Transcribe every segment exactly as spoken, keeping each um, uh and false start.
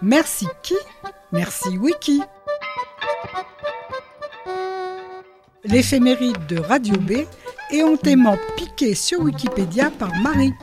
Merci qui? Merci Wiki. L'éphéméride de Radio B, éhontément piqué sur Wikipédia par Marie.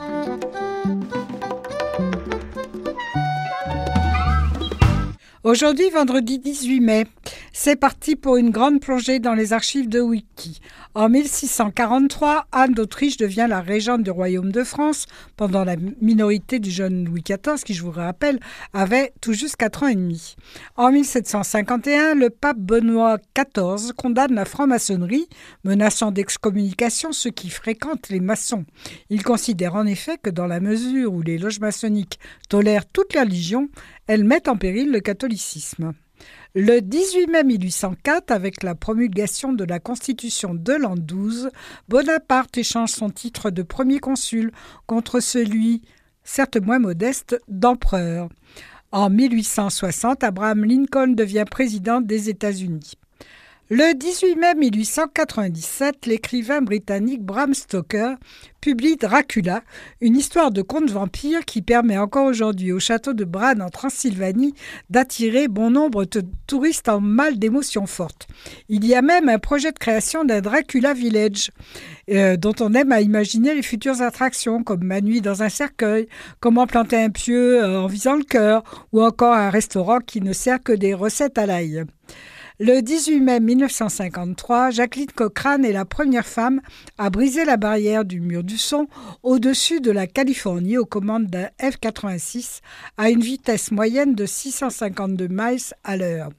Aujourd'hui, vendredi dix-huit mai, c'est parti pour une grande plongée dans les archives de Wiki. En mille six cent quarante-trois, Anne d'Autriche devient la régente du royaume de France pendant la minorité du jeune Louis quatorze, qui, je vous rappelle, avait tout juste quatre ans et demi. En mille sept cent cinquante et un, le pape Benoît quatorze condamne la franc-maçonnerie, menaçant d'excommunication ceux qui fréquentent les maçons. Il considère en effet que dans la mesure où les loges maçonniques tolèrent toute la religion, elles mettent en péril le catholicisme. Le dix-huit mai mille huit cent quatre, avec la promulgation de la Constitution de l'an douze, Bonaparte échange son titre de premier consul contre celui, certes moins modeste, d'empereur. En mille huit cent soixante, Abraham Lincoln devient président des États-Unis. Le dix-huit mai mille huit cent quatre-vingt-dix-sept, l'écrivain britannique Bram Stoker publie Dracula, une histoire de conte vampire qui permet encore aujourd'hui au château de Bran en Transylvanie d'attirer bon nombre de touristes en mal d'émotions fortes. Il y a même un projet de création d'un Dracula Village, euh, dont on aime à imaginer les futures attractions, comme Ma nuit dans un cercueil, comment planter un pieu euh, en visant le cœur, ou encore un restaurant qui ne sert que des recettes à l'ail. Le dix-huit mai mille neuf cent cinquante-trois, Jacqueline Cochrane est la première femme à briser la barrière du mur du son au-dessus de la Californie aux commandes d'un F quatre-vingt-six à une vitesse moyenne de six cent cinquante-deux miles à l'heure.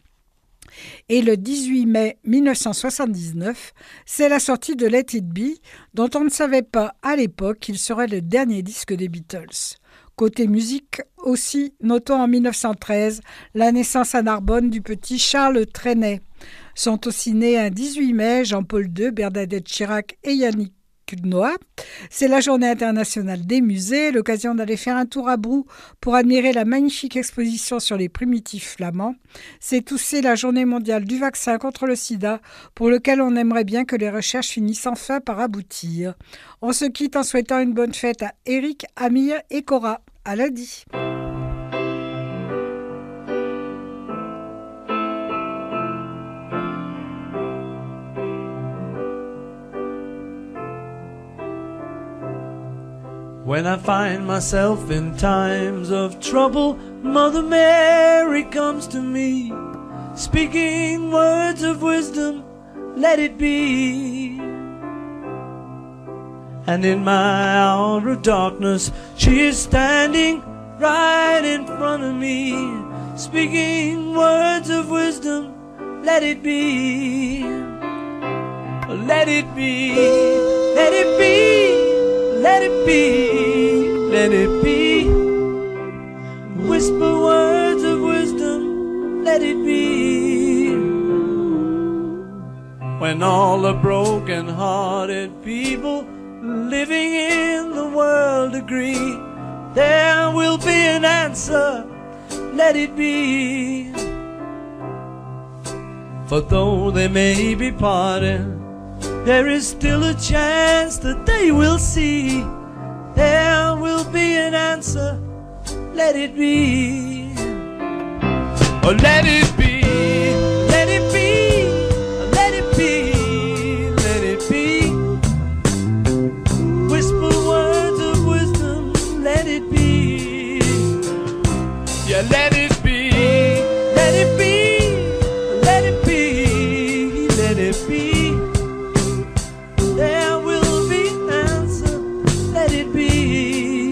Et le dix-huit mai mille neuf cent soixante-dix-neuf, c'est la sortie de Let It Be, dont on ne savait pas à l'époque qu'il serait le dernier disque des Beatles. Côté musique aussi, notons en mille neuf cent treize la naissance à Narbonne du petit Charles Trenet. Sont aussi nés un dix-huit mai Jean-Paul deux, Bernadette Chirac et Yannick Noah. C'est la journée internationale des musées, l'occasion d'aller faire un tour à Brou pour admirer la magnifique exposition sur les primitifs flamands. C'est aussi la journée mondiale du vaccin contre le sida, pour lequel on aimerait bien que les recherches finissent enfin par aboutir. On se quitte en souhaitant une bonne fête à Eric, Amir et Cora. À lundi. When I find myself in times of trouble, Mother Mary comes to me, speaking words of wisdom, let it be. And in my hour of darkness, she is standing right in front of me, speaking words of wisdom, let it be. Let it be, let it be, let it be, let it be. Whisper words of wisdom, let it be. When all the broken-hearted people living in the world agree, there will be an answer, let it be. For though they may be parted, there is still a chance that they will see. There will be an answer, let it be. Oh, let it be, let it be, let it be, let it be. Whisper words of wisdom, let it be. Yeah, let it be, let it be, let it be, let it be. There will be an answer, let it be.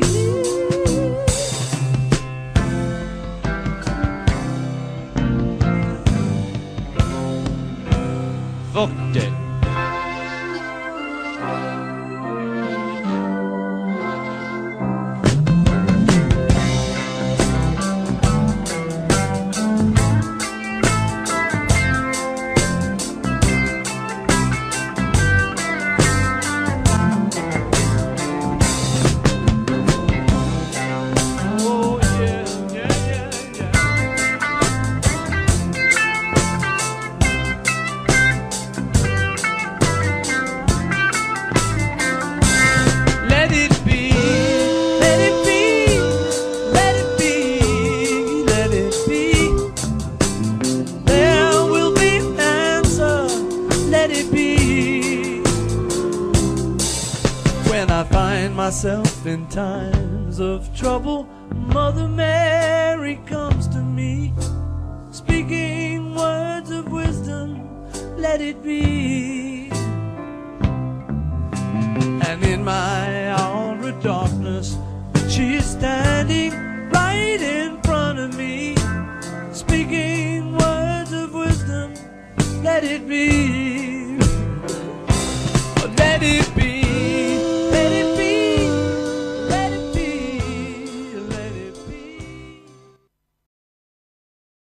Fuck it. when I find myself in times of trouble, Mother Mary comes to me, speaking words of wisdom, let it be. And in my hour of darkness, she is standing right in front of me, speaking words of wisdom, let it be.